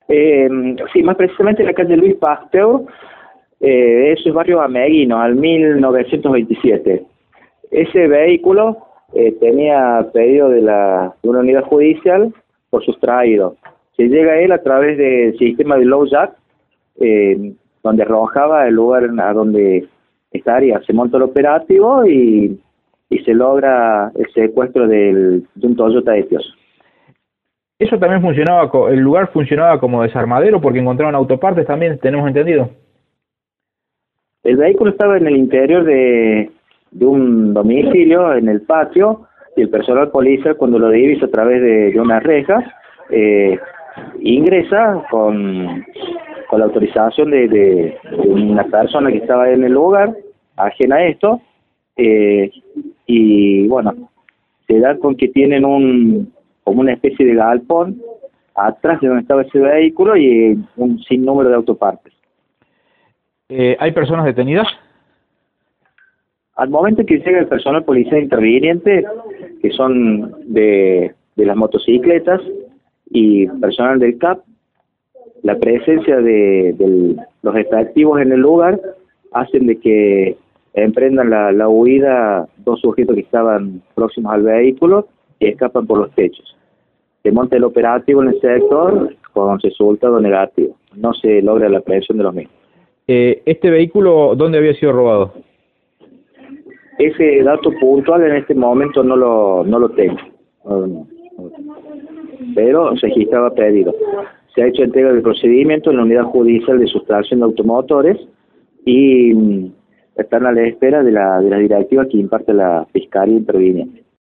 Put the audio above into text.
Sí, más precisamente en la calle Luis Pasteur, eso es barrio Ameguino, al 1927. Ese vehículo tenía pedido de una unidad judicial por sustraído. Se llega a él a través del sistema de low jack, donde arrojaba el lugar a donde estaría. Se monta el operativo y se logra el secuestro de un Toyota Etios. Eso también funcionaba, el lugar funcionaba como desarmadero porque encontraron autopartes también, tenemos entendido. El vehículo estaba en el interior de un domicilio, en el patio, y el personal policial, cuando lo divisa a través de unas rejas, ingresa con la autorización de una persona que estaba en el lugar, ajena a esto, y bueno, se da con que tienen como una especie de galpón atrás de donde estaba ese vehículo y un sinnúmero de autopartes. ¿Hay personas detenidas? Al momento que llega el personal policial interviniente, que son de las motocicletas y personal del CAP, la presencia de los efectivos en el lugar hacen de que emprendan la huida dos sujetos que estaban próximos al vehículo y escapan por los techos. Se monta el operativo en el sector con resultado negativo. No se logra la aprehensión de los mismos. ¿Este vehículo dónde había sido robado? Ese dato puntual en este momento no lo tengo. Pero registraba pedido. Se ha hecho entrega del procedimiento en la unidad judicial de sustracción de automotores y están a la espera de la directiva que imparte la Fiscalía Interviniente.